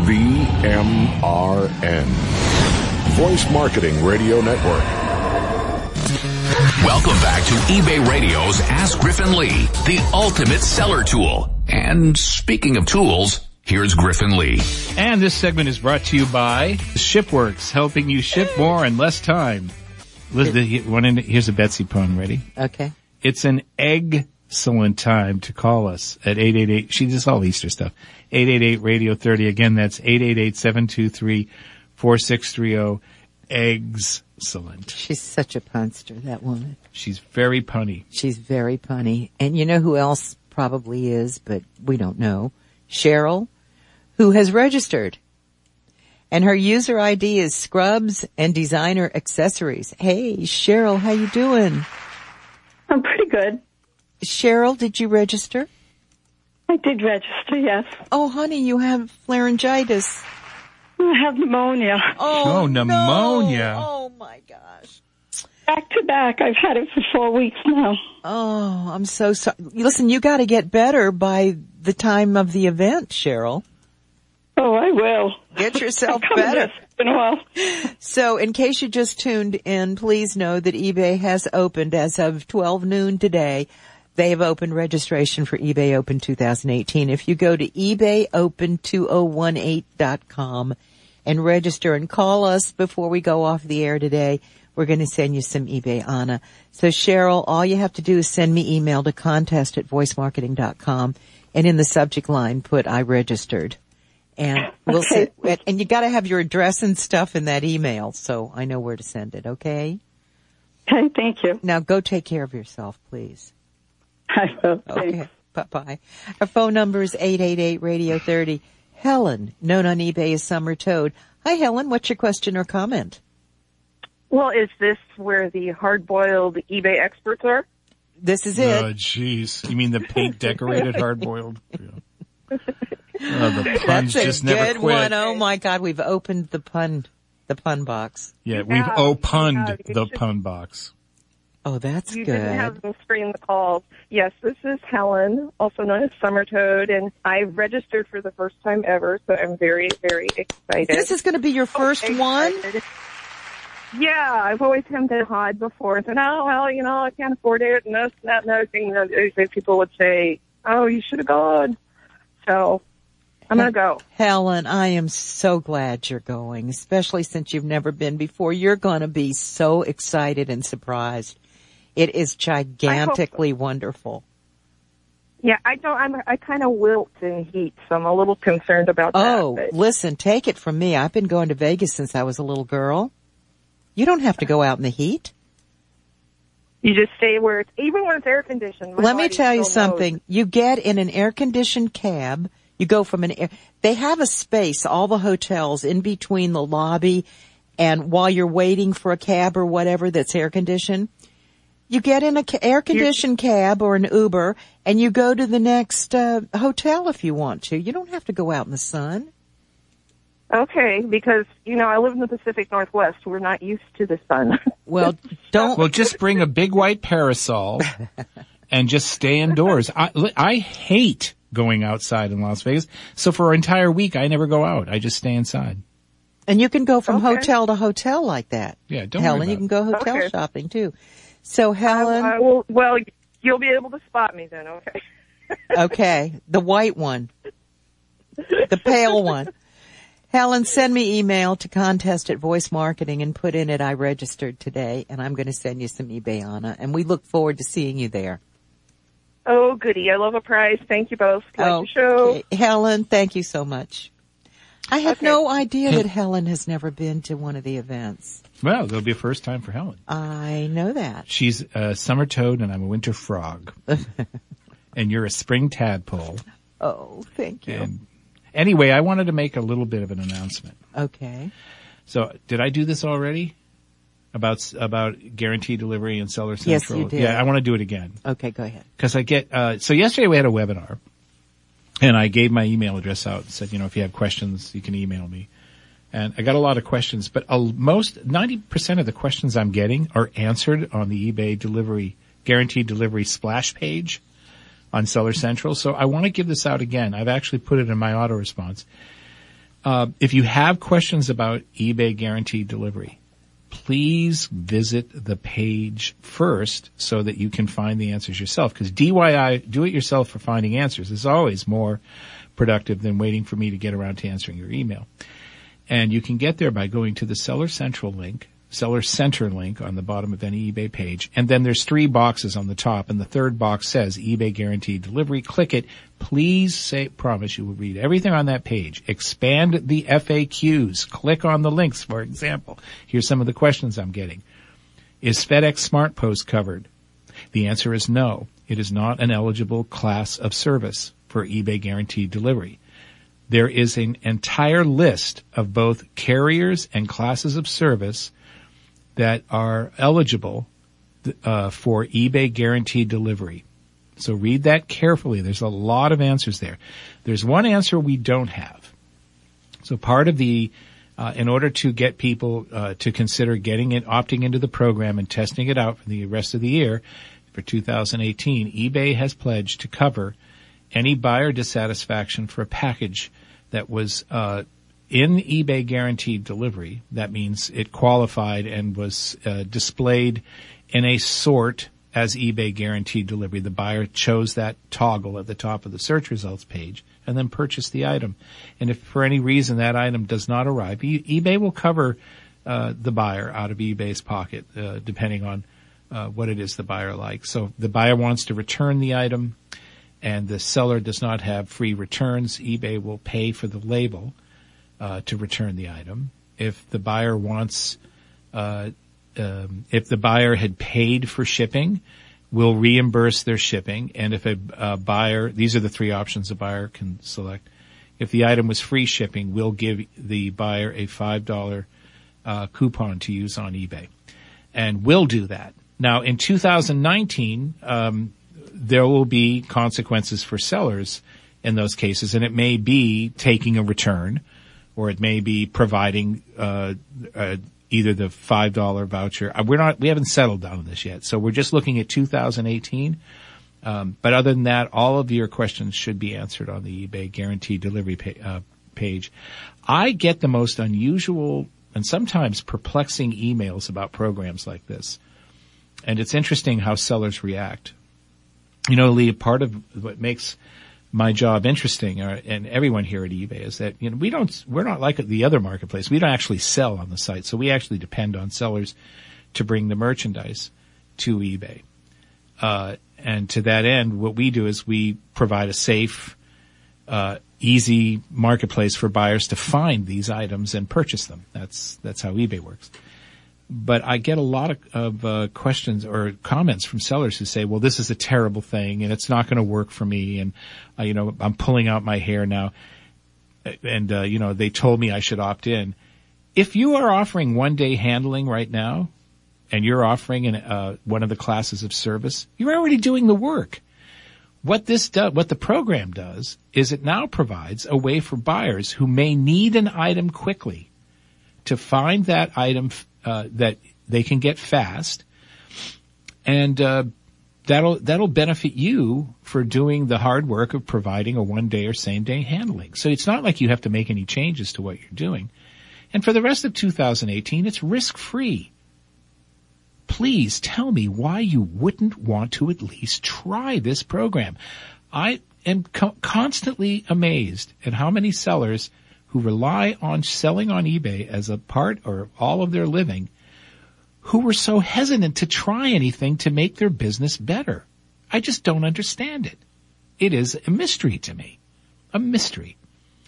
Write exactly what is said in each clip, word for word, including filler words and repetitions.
V M R N. Voice Marketing Radio Network. Welcome back to eBay Radio's Ask Griffin Lee, the ultimate seller tool. And speaking of tools, here's Griffin Lee. And this segment is brought to you by ShipWorks, helping you ship more in less time. Listen, here's a Betsy pun. Ready? Okay. It's an excellent time to call us at eight eight eight. She does all Easter stuff. eight eight eight radio thirty. Again, that's eight eight eight, seven two three, four six three zero. Excellent. She's such a punster, that woman. She's very punny. She's very punny. And you know who else probably is, but we don't know? Cheryl, who has registered. And her user I D is Scrubs and Designer Accessories. Hey, Cheryl, how you doing? I'm pretty good. Cheryl, did you register? I did register, yes. Oh, honey, you have laryngitis. I have pneumonia. Oh, oh pneumonia. No. Oh, my gosh. Back to back. I've had it for four weeks now. Oh, I'm so sorry. Listen, you got to get better by the time of the event, Cheryl. Oh, I will. Get yourself I better. In a while. So, in case you just tuned in, please know that eBay has opened as of twelve noon today. They have opened registration for eBay Open twenty eighteen. If you go to ebay open two thousand eighteen dot com and register and call us before we go off the air today, we're going to send you some eBay Anna. So, Cheryl, all you have to do is send me email to contest at voice marketing dot com, and in the subject line put I registered. And we'll okay. see. And you got to have your address and stuff in that email, so I know where to send it. Okay. Okay. Thank you. Now go take care of yourself, please. I will. Okay. Bye bye. Our phone number is eight eight eight radio thirty. Helen, known on eBay as Summer Toad. Hi, Helen. What's your question or comment? Well, is this where the hard-boiled eBay experts are? This is it. Oh, jeez. You mean the paint decorated hard-boiled? Yeah. Oh, the puns That's just a never good quit. one. Oh my God, we've opened the pun, the pun box. Yeah, we've Yeah, opened yeah, the should, pun box. Oh, that's you good. You didn't have them screen the calls. Yes, this is Helen, also known as Summer Toad, and I registered for the first time ever, so I'm very, very excited. This is going to be your first okay, one? excited. Yeah, I've always hemmed and hawed before and said, oh, well, you know, I can't afford it, and this, and that, and other thing. And people would say, oh, you should have gone. So I'm going to go. Helen, I am so glad you're going, especially since you've never been before. You're going to be so excited and surprised. It is gigantically so. wonderful. Yeah, I don't, I'm, I kind of wilt in heat, so I'm a little concerned about that. Oh, but. listen, take it from me. I've been going to Vegas since I was a little girl. You don't have to go out in the heat. You just stay where it's, even when it's air conditioned. Let me tell you something. Knows. You get in an air conditioned cab. You go from an air, they have a space, all the hotels in between the lobby and while you're waiting for a cab or whatever that's air conditioned. You get in a air conditioned cab or an Uber and you go to the next uh, hotel if you want to. You don't have to go out in the sun. Okay, because, you know, I live in the Pacific Northwest. We're not used to the sun. Well, don't. Well, just bring a big white parasol and just stay indoors. I, I hate going outside in Las Vegas. So for an entire week, I never go out. I just stay inside. And you can go from okay. hotel to hotel like that. Yeah, don't Helen, worry you about can go hotel okay. shopping too. So Helen. I, I will, well, you'll be able to spot me then, okay? Okay, the white one. The pale one. Helen, send me email to contest at Voice Marketing and put in it, I registered today, and I'm going to send you some eBay Anna, and we look forward to seeing you there. Oh, goody. I love a prize. Thank you both. Like oh, the show. Okay. Helen, thank you so much. I had okay. no idea that Helen has never been to one of the events. Well, it'll be a first time for Helen. I know that. She's a summer toad and I'm a winter frog. And you're a spring tadpole. Oh, thank you. And anyway, I wanted to make a little bit of an announcement. Okay. So, did I do this already? About about guaranteed delivery and Seller Central? Yes, you did. Yeah, I want to do it again. Okay, go ahead. Because I get, uh, so yesterday we had a webinar, and I gave my email address out and said, you know, if you have questions, you can email me. And I got a lot of questions, but uh, most, ninety percent of the questions I'm getting are answered on the eBay delivery, guaranteed delivery splash page on Seller Central. So I want to give this out again. I've actually put it in my auto response. Uh, if you have questions about eBay Guaranteed Delivery, please visit the page first so that you can find the answers yourself. Because D I Y, do it yourself for finding answers, is always more productive than waiting for me to get around to answering your email. And you can get there by going to the Seller Central link, Seller Center link on the bottom of any eBay page. And then there's three boxes on the top, and the third box says eBay Guaranteed Delivery. Click it. Please say, promise you will read everything on that page. Expand the F A Qs. Click on the links, for example. Here's some of the questions I'm getting. Is FedEx SmartPost covered? The answer is no. It is not an eligible class of service for eBay Guaranteed Delivery. There is an entire list of both carriers and classes of service that are eligible uh, for eBay Guaranteed Delivery. So read that carefully. There's a lot of answers there. There's one answer we don't have. So part of the, uh, in order to get people uh, to consider getting it, opting into the program and testing it out for the rest of the year, for two thousand eighteen, eBay has pledged to cover any buyer dissatisfaction for a package that was uh in eBay Guaranteed Delivery. That means it qualified and was uh, displayed in a sort as eBay Guaranteed Delivery. The buyer chose that toggle at the top of the search results page and then purchased the item. And if for any reason that item does not arrive, e- eBay will cover uh, the buyer out of eBay's pocket, uh, depending on uh, what it is the buyer likes. So if the buyer wants to return the item and the seller does not have free returns, eBay will pay for the label uh, to return the item. If the buyer wants, uh, um, if the buyer had paid for shipping, we'll reimburse their shipping. And if a, a buyer, these are the three options a buyer can select. If the item was free shipping, we'll give the buyer a five dollars uh, coupon to use on eBay. And we'll do that. Now, in two thousand nineteen, um, there will be consequences for sellers in those cases, and it may be taking a return, or it may be providing uh, uh either the five dollars voucher. We're not, we haven't settled on this yet, so we're just looking at two thousand eighteen. Um, but other than that, all of your questions should be answered on the eBay Guaranteed Delivery pa- uh, page. I get the most unusual and sometimes perplexing emails about programs like this, and it's interesting how sellers react. You know, Lee, part of what makes my job interesting, uh, and everyone here at eBay, is that, you know, we don't, we're not like the other marketplace. We don't actually sell on the site, so we actually depend on sellers to bring the merchandise to eBay. Uh, and to that end, what we do is we provide a safe, uh, easy marketplace for buyers to find these items and purchase them. That's, that's how eBay works. But I get a lot of, of uh, questions or comments from sellers who say, well, this is a terrible thing and it's not going to work for me. And, uh, you know, I'm pulling out my hair now. And, uh, you know, they told me I should opt in. If you are offering one day handling right now and you're offering an, uh, one of the classes of service, you're already doing the work. What this does, what the program does is it now provides a way for buyers who may need an item quickly to find that item Uh, that they can get fast, and uh, that'll that'll benefit you for doing the hard work of providing a one day or same day handling. So it's not like you have to make any changes to what you're doing. And for the rest of two thousand eighteen, it's risk free. Please tell me why you wouldn't want to at least try this program. I am co- constantly amazed at how many sellers who rely on selling on eBay as a part or all of their living, who were so hesitant to try anything to make their business better. I just don't understand it. It is a mystery to me. A mystery.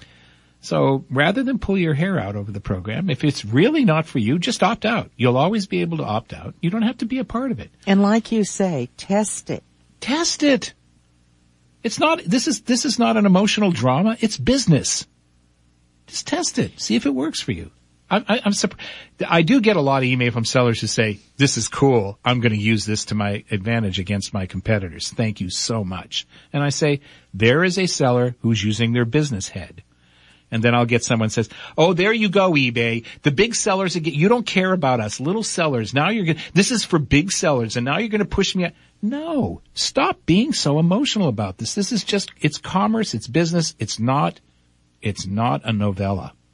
So rather than pull your hair out over the program, if it's really not for you, just opt out. You'll always be able to opt out. You don't have to be a part of it. And like you say, test it. Test it. It's not, this is, this is not an emotional drama. It's business. Just test it. See if it works for you. I, I, I'm surprised. I do get a lot of email from sellers who say, this is cool. I'm going to use this to my advantage against my competitors. Thank you so much. And I say, there is a seller who's using their business head. And then I'll get someone who says, oh, there you go, eBay. The big sellers, again, you don't care about us, little sellers. Now you're going to, this is for big sellers, and now you're going to push me out. No, stop being so emotional about this. This is just, it's commerce, it's business, it's not It's not a novella.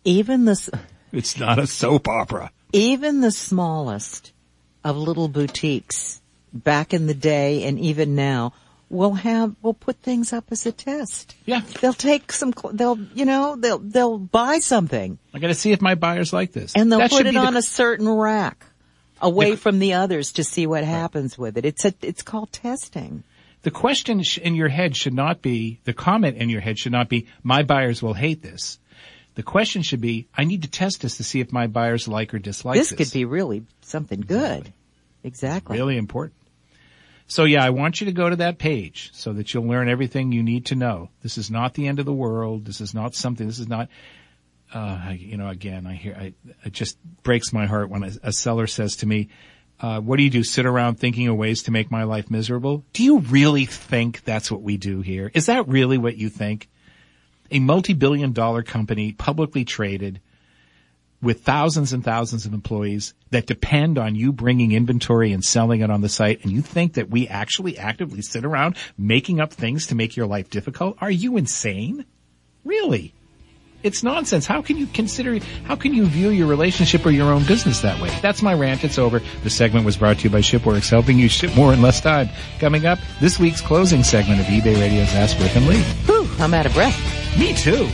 Even the s- It's not a soap opera. even the smallest of little boutiques back in the day and even now will have will put things up as a test. Yeah. They'll take some. cl- They'll you know they'll they'll buy something I got to see if my buyers like this. and they'll That put should it be on the- a certain rack away The- from the others to see what happens with it. It's a it's called testing. The question sh- in your head should not be, the comment in your head should not be, my buyers will hate this. The question should be, I need to test this to see if my buyers like or dislike this. This could be really something good. Exactly. Really important. So yeah, I want you to go to that page so that you'll learn everything you need to know. This is not the end of the world. This is not something, this is not, uh, I, you know, again, I hear, I, it just breaks my heart when a, a seller says to me, uh, what do you do? Sit around thinking of ways to make my life miserable? Do you really think that's what we do here? Is that really what you think? A multi-billion dollar company, publicly traded, with thousands and thousands of employees that depend on you bringing inventory and selling it on the site, and you think that we actually actively sit around making up things to make your life difficult? Are you insane? Really? It's nonsense. How can you consider, how can you view your relationship or your own business that way? That's my rant. It's over. The segment was brought to you by ShipWorks, helping you ship more in less time. Coming up, this week's closing segment of eBay Radio's Ask Rick and Lee. Whew, I'm out of breath. Me too.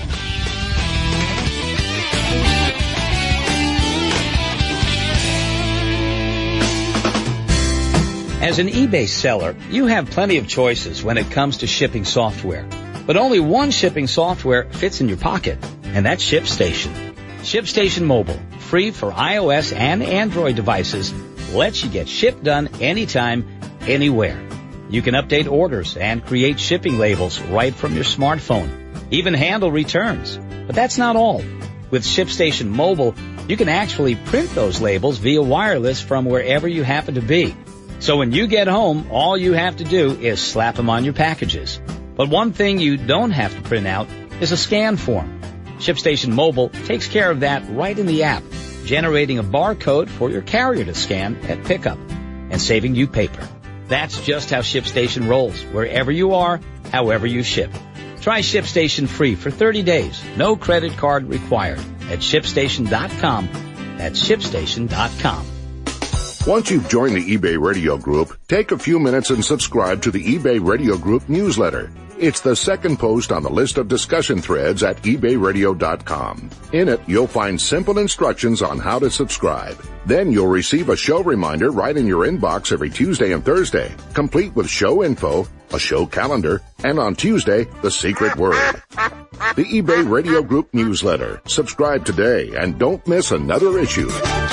As an eBay seller, you have plenty of choices when it comes to shipping software. But only one shipping software fits in your pocket, and that's ShipStation. ShipStation Mobile, free for iOS and Android devices, lets you get ship done anytime, anywhere. You can update orders and create shipping labels right from your smartphone. Even handle returns. But that's not all. With ShipStation Mobile, you can actually print those labels via wireless from wherever you happen to be. So when you get home, all you have to do is slap them on your packages. But one thing you don't have to print out is a scan form. ShipStation Mobile takes care of that right in the app, generating a barcode for your carrier to scan at pickup and saving you paper. That's just how ShipStation rolls, wherever you are, however you ship. Try ShipStation free for thirty days, no credit card required, at ShipStation dot com. That's ShipStation dot com. Once you've joined the eBay Radio Group, take a few minutes and subscribe to the eBay Radio Group newsletter. It's the second post on the list of discussion threads at ebay radio dot com. In it, you'll find simple instructions on how to subscribe. Then you'll receive a show reminder right in your inbox every Tuesday and Thursday, complete with show info, a show calendar, and on Tuesday, the secret word. The eBay Radio Group newsletter. Subscribe today and don't miss another issue.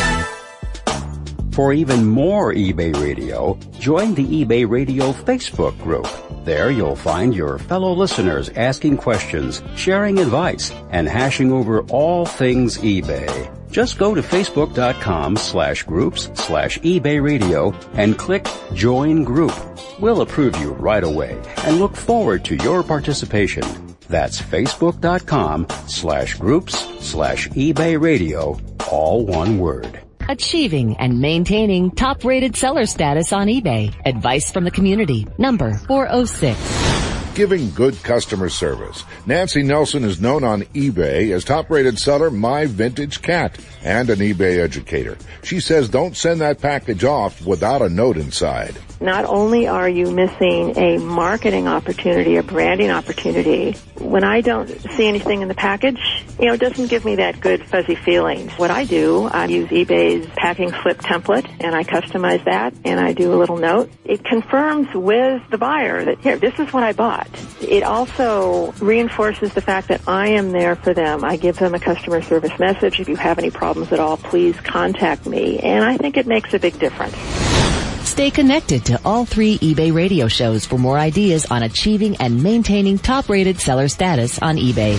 For even more eBay Radio, join the eBay Radio Facebook group. There you'll find your fellow listeners asking questions, sharing advice, and hashing over all things eBay. Just go to facebook.com slash groups slash eBay Radio and click Join Group. We'll approve you right away and look forward to your participation. That's facebook.com slash groups slash eBay Radio, all one word. Achieving and maintaining top-rated seller status on eBay. Advice from the community. Number four oh six. Giving good customer service. Nancy Nelson is known on eBay as top-rated seller My Vintage Cat and an eBay educator. She says don't send that package off without a note inside. Not only are you missing a marketing opportunity, a branding opportunity, when I don't see anything in the package, you know, it doesn't give me that good fuzzy feeling. What I do, I use eBay's packing slip template, and I customize that, and I do a little note. It confirms with the buyer that, here, this is what I bought. It also reinforces the fact that I am there for them. I give them a customer service message. If you have any problems at all, please contact me. And I think it makes a big difference. Stay connected to all three eBay radio shows for more ideas on achieving and maintaining top-rated seller status on eBay.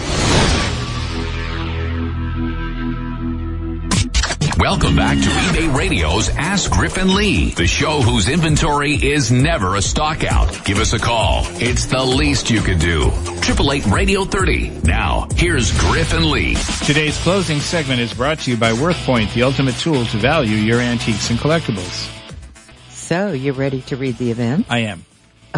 Welcome back to eBay Radio's Ask Griffin Lee, the show whose inventory is never a stock out. Give us a call. It's the least you could do. eight eight eight radio thirty. Now, here's Griffin Lee. Today's closing segment is brought to you by WorthPoint, the ultimate tool to value your antiques and collectibles. So, you ready to read the event? I am.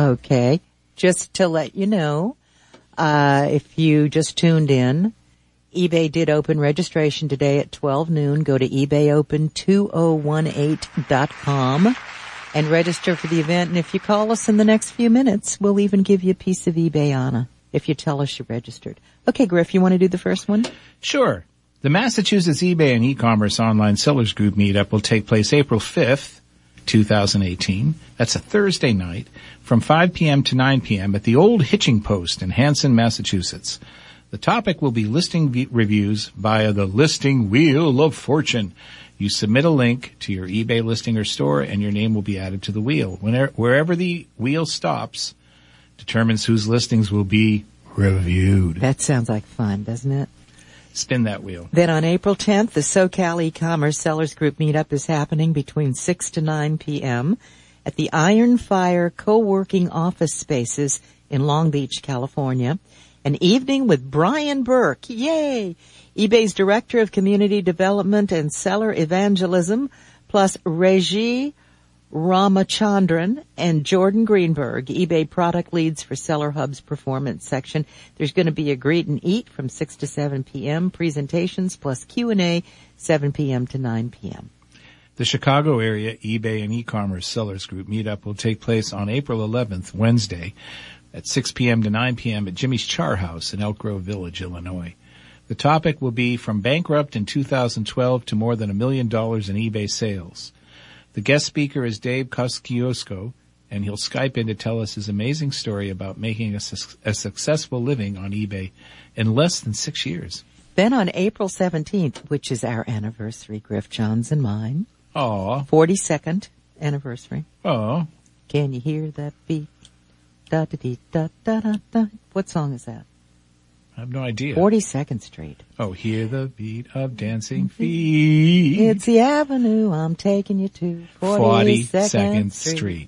Okay. Just to let you know, uh, if you just tuned in, eBay did open registration today at twelve noon. Go to ebay open two thousand eighteen dot com and register for the event. And if you call us in the next few minutes, we'll even give you a piece of eBay-ana if you tell us you registered. Okay, Griff, you want to do the first one? Sure. The Massachusetts eBay and e-commerce online sellers group meetup will take place April fifth, two thousand eighteen. That's a Thursday night from five p.m. to nine p.m. at the Old Hitching Post in Hanson, Massachusetts. The topic will be listing v- reviews via the Listing Wheel of Fortune. You submit a link to your eBay listing or store, and your name will be added to the wheel. Whenever, wherever the wheel stops determines whose listings will be reviewed. That sounds like fun, doesn't it? Spin that wheel. Then on April tenth, the SoCal e-commerce sellers group meetup is happening between six to nine p.m. at the Iron Fire co-working office spaces in Long Beach, California. An evening with Brian Burke, yay! eBay's Director of Community Development and Seller Evangelism, plus Reggie Ramachandran and Jordan Greenberg, eBay product leads for Seller Hub's performance section. There's going to be a greet and eat from six to seven p.m., presentations plus Q and A, seven p.m. to nine p.m. The Chicago area eBay and e-commerce sellers group meetup will take place on April eleventh, Wednesday, at six p.m. to nine p.m. at Jimmy's Char House in Elk Grove Village, Illinois. The topic will be from bankrupt in two thousand twelve to more than a million dollars in eBay sales. The guest speaker is Dave Kosciuszko, and he'll Skype in to tell us his amazing story about making a, su- a successful living on eBay in less than six years. Then on April seventeenth, which is our anniversary, Griff, John's and mine. Aw. forty-second anniversary. Aw. Can you hear that beat? Da da dee da da da da. What song is that? I have no idea. forty-second Street. Oh, hear the beat of dancing feet. It's the avenue I'm taking you to. forty-second Street. Street.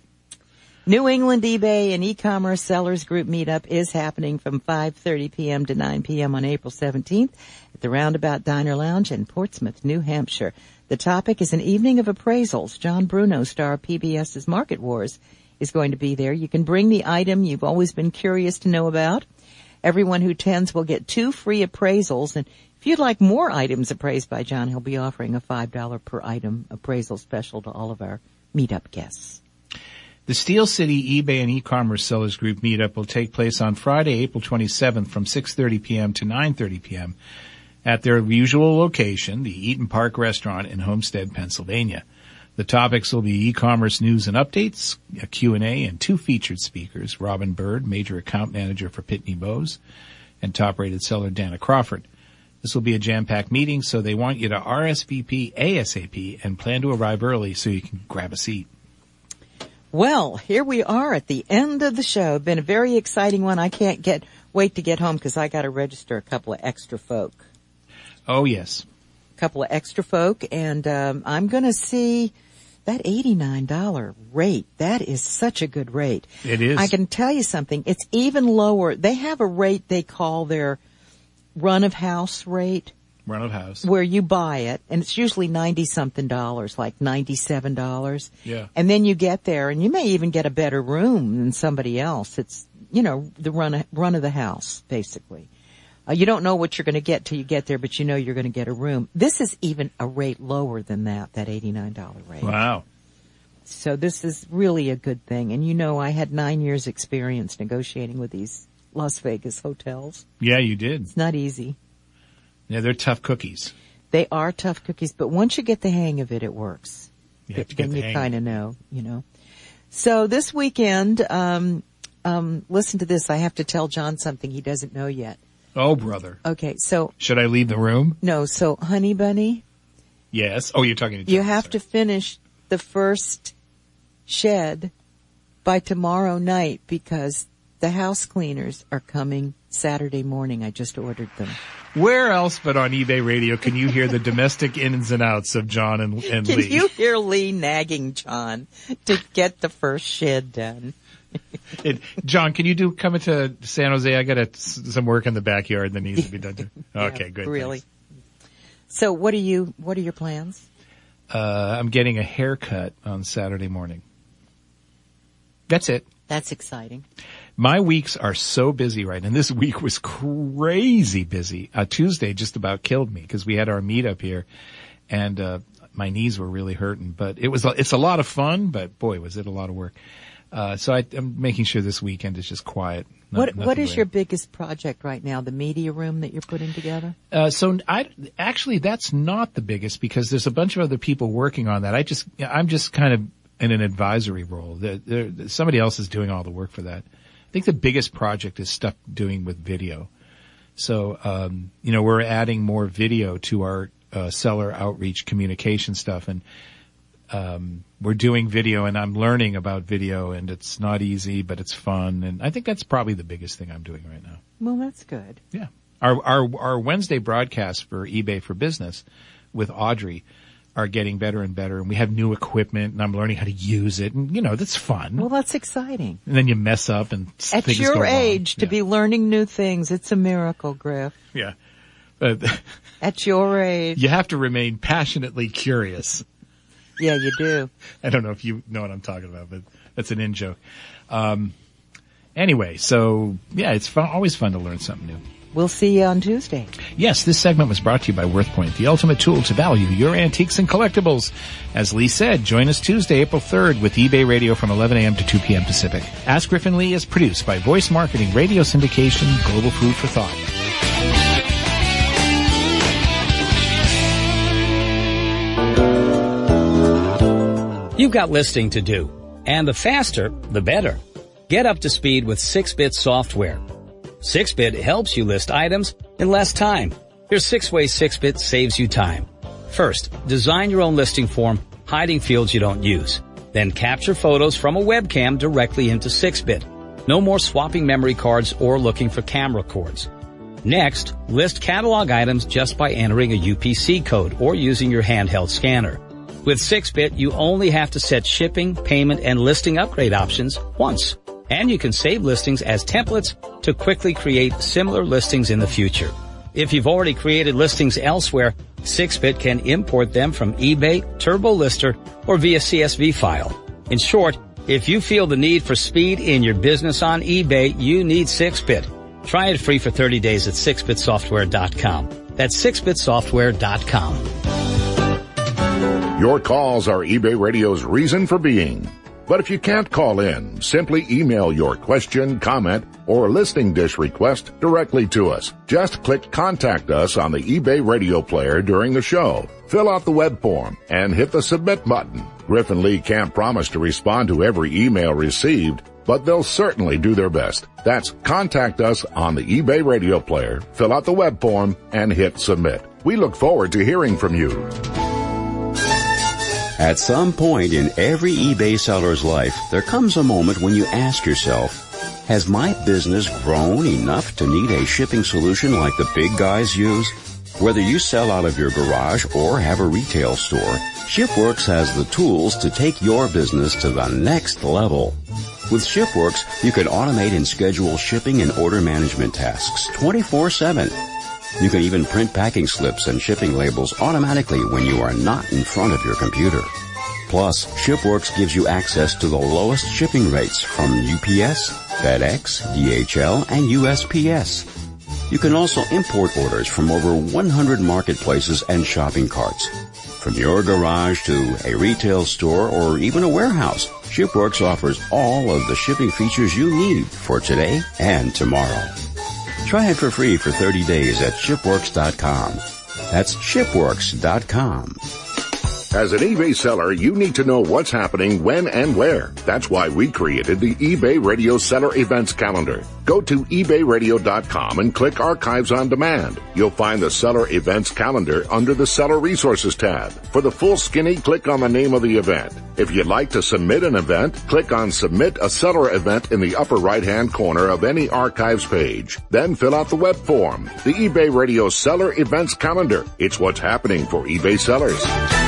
New England eBay and e-commerce sellers group meetup is happening from five thirty p.m. to nine p.m. on April seventeenth at the Roundabout Diner Lounge in Portsmouth, New Hampshire. The topic is an evening of appraisals. John Bruno, star of P B S's Market Wars, is going to be there. You can bring the item you've always been curious to know about. Everyone who attends will get two free appraisals. And if you'd like more items appraised by John, he'll be offering a five dollars per item appraisal special to all of our meetup guests. The Steel City eBay and e-commerce sellers group meetup will take place on Friday, April twenty-seventh from six thirty p.m. to nine thirty p.m. at their usual location, the Eaton Park Restaurant in Homestead, Pennsylvania. The topics will be e-commerce news and updates, a Q and A, and two featured speakers, Robin Bird, Major Account Manager for Pitney Bowes, and top-rated seller Dana Crawford. This will be a jam-packed meeting, so they want you to R S V P ASAP and plan to arrive early so you can grab a seat. Well, here we are at the end of the show. Been a very exciting one. I can't get wait to get home because I got to register a couple of extra folk. Oh, yes. A couple of extra folk, and um, I'm going to see that eighty-nine dollars rate. That is such a good rate. It is. I can tell you something. It's even lower. They have a rate they call their run-of-house rate. Run of house. Where you buy it, and it's usually ninety-something dollars, like ninety-seven dollars. Yeah. And then you get there, and you may even get a better room than somebody else. It's, you know, the run of, run of the house, basically. Uh, you don't know what you're going to get till you get there, but you know you're going to get a room. This is even a rate lower than that, that eighty-nine dollars rate. Wow. So this is really a good thing. And you know, I had nine years experience negotiating with these Las Vegas hotels. Yeah, you did. It's not easy. Yeah, they're tough cookies. They are tough cookies, but once you get the hang of it, it works. You have to get then the you hang. kind of know, you know. So this weekend, um, um, listen to this. I have to tell John something he doesn't know yet. Oh, brother. Okay, so. Should I leave the room? No, so Honey Bunny. Yes. Oh, you're talking to John. You have Sorry. to finish the first shed by tomorrow night because the house cleaners are coming Saturday morning. I just ordered them. Where else but on eBay Radio can you hear the domestic ins and outs of John and, and Can Lee? you hear Lee nagging John to get the first shed done? It, John, can you do come into San Jose? I got a, some work in the backyard that needs to be done. Too. Okay, Yeah, good. Really. Thanks. So what are you, what are your plans? Uh, I'm getting a haircut on Saturday morning. That's it. That's exciting. My weeks are so busy right now, and this week was crazy busy. Uh, Tuesday just about killed me because we had our meetup here, and uh my knees were really hurting. But it was it's a lot of fun, but boy, was it a lot of work. Uh so I, I'm making sure this weekend is just quiet. Not, what What is your biggest project right now? The media room that you're putting together? Uh So I actually that's not the biggest because there's a bunch of other people working on that. I just I'm just kind of in an advisory role. There, there, somebody else is doing all the work for that. I think the biggest project is stuff doing with video. So, um, you know, we're adding more video to our uh, seller outreach communication stuff, and um, we're doing video, and I'm learning about video, and it's not easy, but it's fun, and I think that's probably the biggest thing I'm doing right now. Well, that's good. Yeah. Our, our, our Wednesday broadcasts for eBay for Business with Audrey are getting better and better, and we have new equipment, and I'm learning how to use it, and you know, that's fun. Well, that's exciting. And then you mess up, and at things your go age wrong. to Yeah. be learning new things, it's a miracle, Griff. Yeah. Uh, at your age, you have to remain passionately curious. Yeah, you do. I don't know if you know what I'm talking about, but that's an in joke. Um, anyway, so yeah, it's fun, always fun to learn something new. We'll see you on Tuesday. Yes, this segment was brought to you by WorthPoint, the ultimate tool to value your antiques and collectibles. As Lee said, join us Tuesday, April third with eBay Radio from eleven a.m. to two p.m. Pacific. Ask Griffin Lee is produced by Voice Marketing, Radio Syndication, Global Food for Thought. You've got listing to do, and the faster, the better. Get up to speed with six bit software. six bit helps you list items in less time. Here's six ways six bit saves you time. First, design your own listing form, hiding fields you don't use. Then capture photos from a webcam directly into six bit. No more swapping memory cards or looking for camera cords. Next, list catalog items just by entering a U P C code or using your handheld scanner. With six bit, you only have to set shipping, payment, and listing upgrade options once. And you can save listings as templates to quickly create similar listings in the future. If you've already created listings elsewhere, six bit can import them from eBay, TurboLister, or via C S V file. In short, if you feel the need for speed in your business on eBay, you need six bit. Try it free for thirty days at six bit software dot com. That's six bit software dot com. Your calls are eBay Radio's reason for being. But if you can't call in, simply email your question, comment, or listing dish request directly to us. Just click Contact Us on the eBay Radio player during the show. Fill out the web form and hit the Submit button. Griffin Lee can't promise to respond to every email received, but they'll certainly do their best. That's Contact Us on the eBay Radio player, fill out the web form, and hit Submit. We look forward to hearing from you. At some point in every eBay seller's life, there comes a moment when you ask yourself, has my business grown enough to need a shipping solution like the big guys use? Whether you sell out of your garage or have a retail store, ShipWorks has the tools to take your business to the next level. With ShipWorks, you can automate and schedule shipping and order management tasks twenty-four seven. You can even print packing slips and shipping labels automatically when you are not in front of your computer. Plus, ShipWorks gives you access to the lowest shipping rates from U P S, FedEx, D H L, and U S P S. You can also import orders from over one hundred marketplaces and shopping carts. From your garage to a retail store or even a warehouse, ShipWorks offers all of the shipping features you need for today and tomorrow. Try it for free for thirty days at shipworks dot com. That's shipworks dot com. As an eBay seller, you need to know what's happening when and where. That's why we created the eBay Radio Seller Events Calendar. Go to ebay radio dot com and click Archives on Demand. You'll find the Seller Events Calendar under the Seller Resources tab. For the full skinny, click on the name of the event. If you'd like to submit an event, click on Submit a Seller Event in the upper right-hand corner of any archives page. Then fill out the web form. The eBay Radio Seller Events Calendar. It's what's happening for eBay sellers.